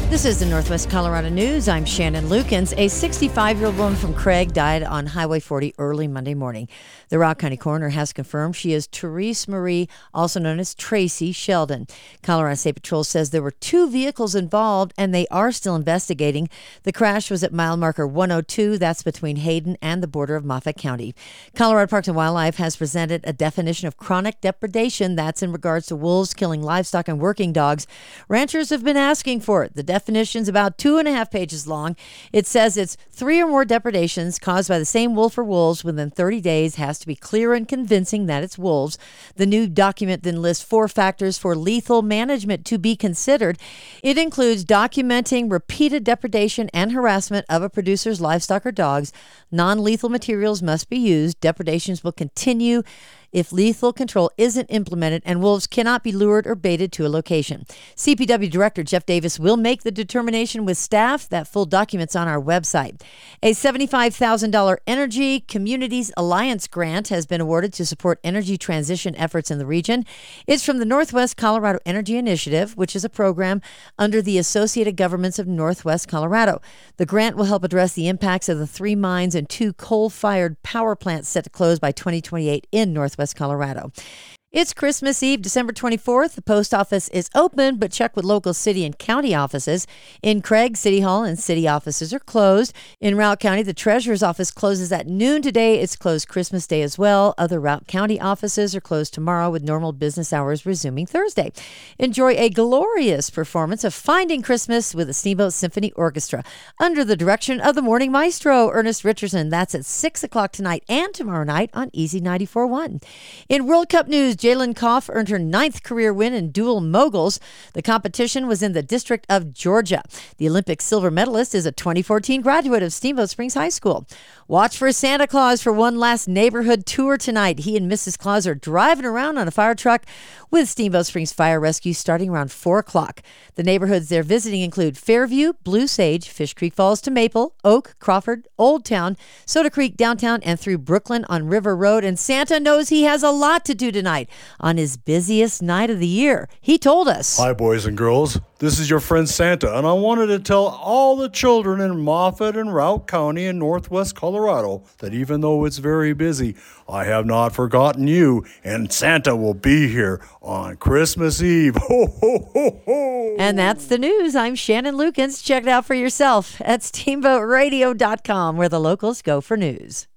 This is the Northwest Colorado News. I'm Shannon Lukens. A 65-year-old woman from Craig died on Highway 40 early Monday morning. The Route County coroner has confirmed she is Therese Marie, also known as Tracy Sheldon. Colorado State Patrol says there were two vehicles involved, and they are still investigating. The crash was at mile marker 102. That's between Hayden and the border of Moffat County. Colorado Parks and Wildlife has presented a definition of chronic depredation. That's in regards to wolves killing livestock and working dogs. Ranchers have been asking for it. The definition's about 2.5 pages long. It says it's 3 or more depredations caused by the same wolf or wolves within 30 days. Has to be clear and convincing that it's wolves. The new document then lists 4 factors for lethal management to be considered. It includes documenting repeated depredation and harassment of a producer's livestock or dogs. Non-lethal materials must be used. Depredations will continue if lethal control isn't implemented, and wolves cannot be lured or baited to a location. CPW Director Jeff Davis will make the determination with staff. That full document's on our website. A $75,000 Energy Communities Alliance grant has been awarded to support energy transition efforts in the region. It's from the Northwest Colorado Energy Initiative, which is a program under the Associated Governments of Northwest Colorado. The grant will help address the impacts of the 3 mines and 2 coal-fired power plants set to close by 2028 in Northwest Colorado. It's Christmas Eve, December 24th. The post office is open, but check with local city and county offices. In Craig, City Hall and city offices are closed. In Route County, the treasurer's office closes at noon today. It's closed Christmas Day as well. Other Route County offices are closed tomorrow with normal business hours resuming Thursday. Enjoy a glorious performance of Finding Christmas with the Steamboat Symphony Orchestra under the direction of the morning maestro, Ernest Richardson. That's at 6 o'clock tonight and tomorrow night on Easy 94.1. In World Cup news, Jalen Koff earned her 9th career win in dual moguls. The competition was in the District of Georgia. The Olympic silver medalist is a 2014 graduate of Steamboat Springs High School. Watch for Santa Claus for one last neighborhood tour tonight. He and Mrs. Claus are driving around on a fire truck with Steamboat Springs Fire Rescue starting around 4 o'clock. The neighborhoods they're visiting include Fairview, Blue Sage, Fish Creek Falls to Maple, Oak, Crawford, Old Town, Soda Creek downtown, and through Brooklyn on River Road. And Santa knows he has a lot to do tonight on his busiest night of the year. He told us. Hi, boys and girls. This is your friend Santa, and I wanted to tell all the children in Moffat and Route County in Northwest Colorado that even though it's very busy, I have not forgotten you, and Santa will be here on Christmas Eve. Ho, ho, ho, ho. And that's the news. I'm Shannon Lukens. Check it out for yourself at steamboatradio.com, where the locals go for news.